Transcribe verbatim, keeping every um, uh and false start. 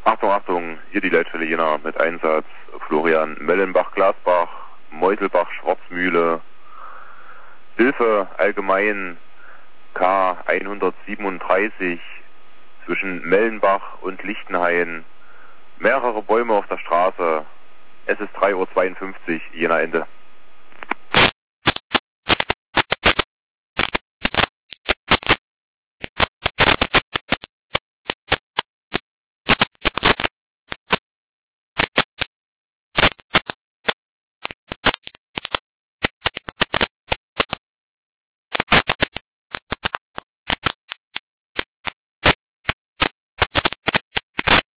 Achtung, Achtung, hier die Leitstelle Jena mit Einsatz Florian Mellenbach-Glasbach, Meuselbach-Schwarzmühle, Hilfe allgemein K hundertsiebenunddreißig zwischen Mellenbach und Lichtenhain, mehrere Bäume auf der Straße, es ist drei Uhr zweiundfünfzig, Jena Ende.